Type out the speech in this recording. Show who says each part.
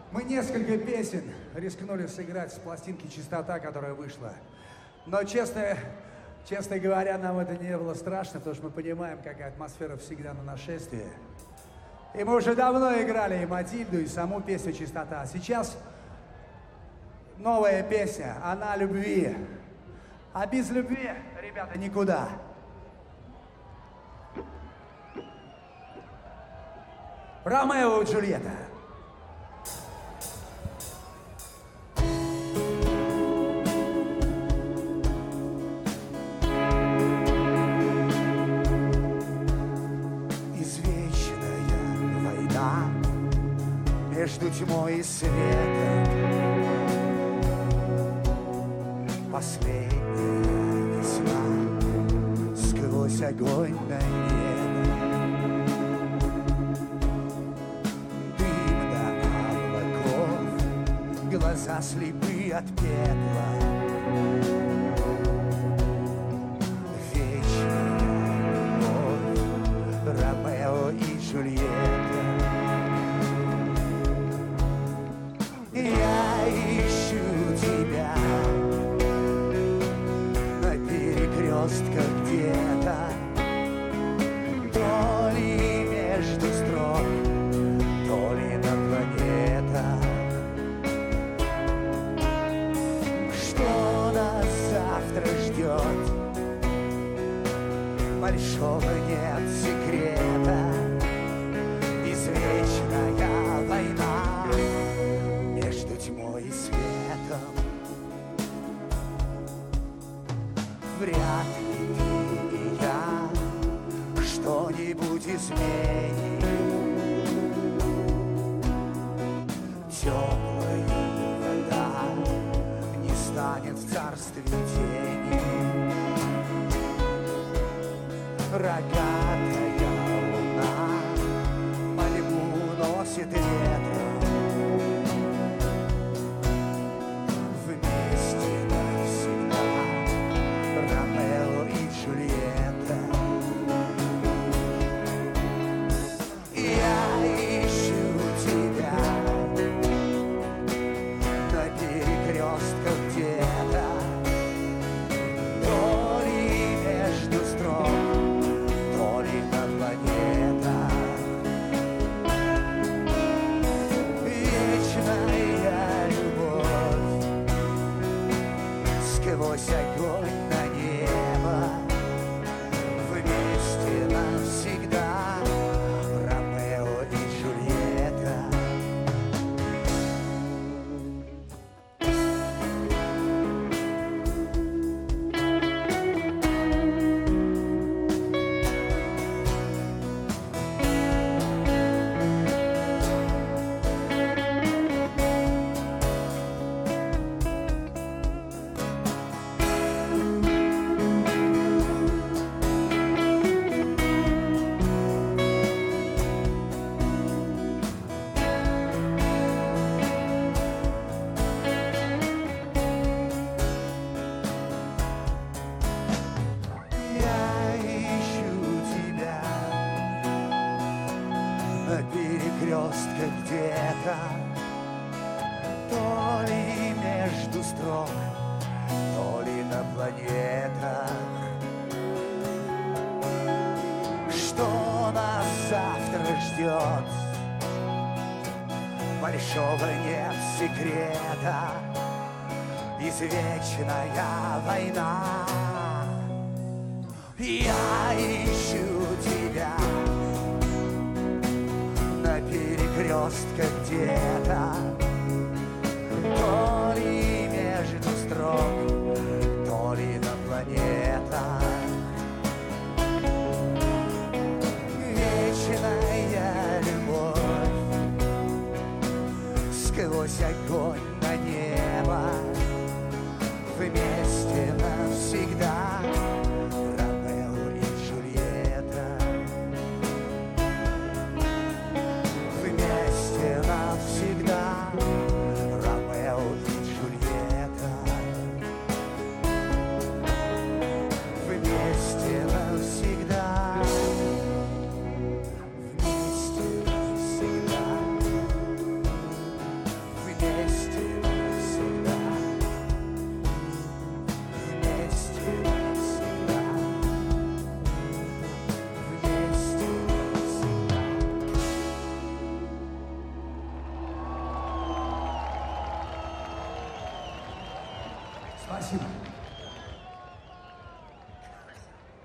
Speaker 1: Мы несколько песен рискнули сыграть с пластинки «Чистота», которая вышла. Но, честно говоря, нам это не было страшно, потому что мы понимаем, какая атмосфера всегда на нашествии. И мы уже давно играли и «Матильду», и саму песню «Чистота». А сейчас новая песня «Она о любви». А без любви, ребята, никуда. Ромео и Джульетта.
Speaker 2: Между тьмой и светом, последняя весна сквозь огонь на небо, дым до облаков, глаза слепы от пепла, вечная любовь, Ромео и Джульетта. Я ищу тебя на перекрестках где-то, то ли между строк, то ли на планетах. Что нас завтра ждет? Большого нет секрета. Извечная война между тьмой и светом. Вряд ли ты и я что-нибудь изменим. Теплая вода не станет в царстве тени. Рогатая луна мольбу носит ветром. Ромео и Джульетта. Я ищу тебя на перекрестках где-то, то ли между строк, то ли на планетах. Вечная любовь сквозь огонь на небо, вместе навсегда, Ромео и Джульетта. На перекрестках где-то, то ли между строк, то ли на планетах. Что нас завтра ждет? Большого нет секрета. Извечная война. Я ищу тебя на перекрестках где-то, то ли между строк, то ли на планетах. Вечная любовь сквозь огонь на небо, вместе навсегда, Ромео и Джульетта. Вместе навсегда, Ромео и Джульетта.
Speaker 1: Спасибо.